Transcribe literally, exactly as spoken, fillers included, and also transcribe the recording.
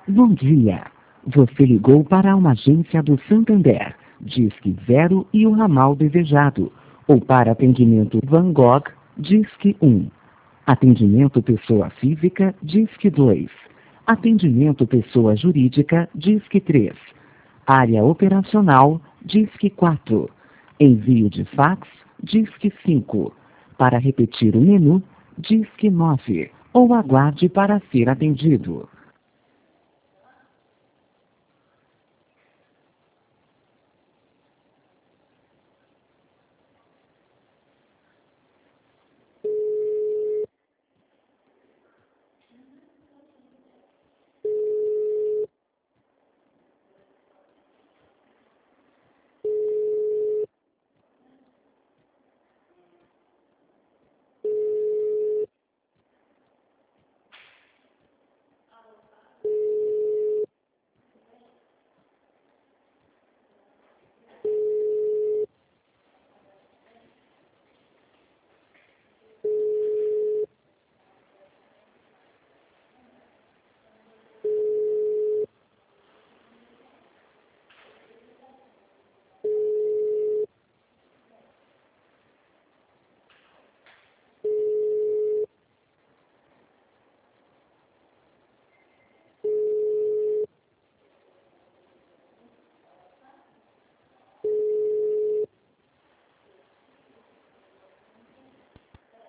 Bom dia. Você ligou para uma agência do Santander, Disque Zero e o ramal desejado. Ou para atendimento Van Gogh, Disque um. Atendimento pessoa física, Disque dois. Atendimento pessoa jurídica, Disque três. Área operacional, Disque quatro. Envio de fax, Disque cinco. Para repetir o menu, Disque nove. Ou aguarde para ser atendido.